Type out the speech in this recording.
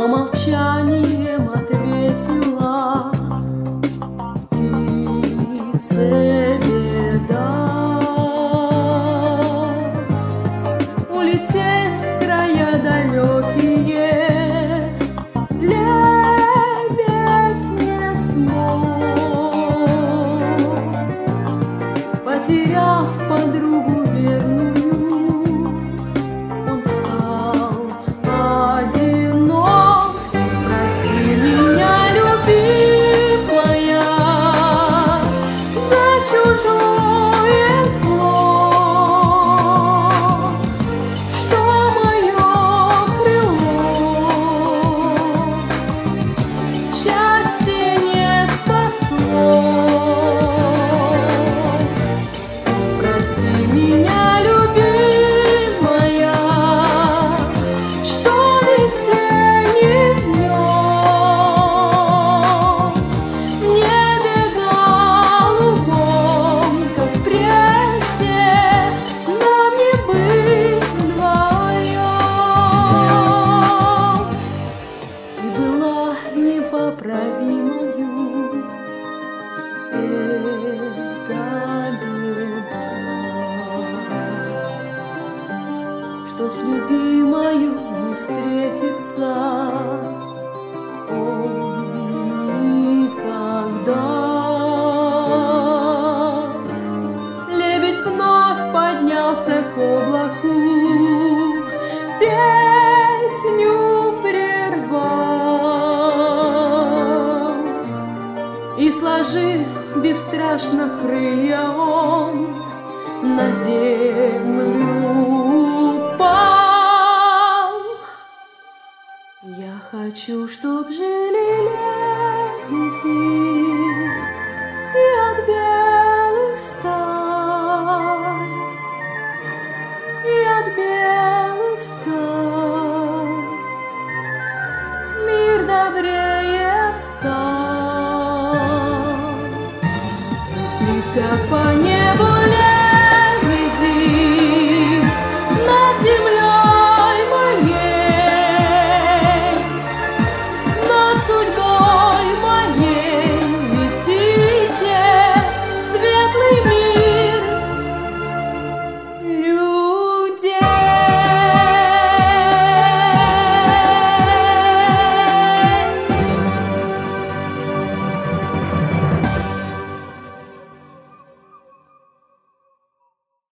но молчанием ответила: птице беда. Улететь в края далекие лебедь не смог, потеряв подругу верную, он стал одинок. Ты прости меня, любимая, за чужое зло, что мое крыло счастье не спасло. Прости меня, любимая, что весенним днем в небе голубом, как прежде, нам не быть вдвоем. И была непоправимою эта беда, что с любимою не встретится он никогда. Лебедь вновь поднялся к облаку, песню прервал, и, сложив бесстрашно крылья, он на землю упал. Я хочу, чтоб жили лебеди и от белых стай, и от белых стай мир добрее стал. Пусть летят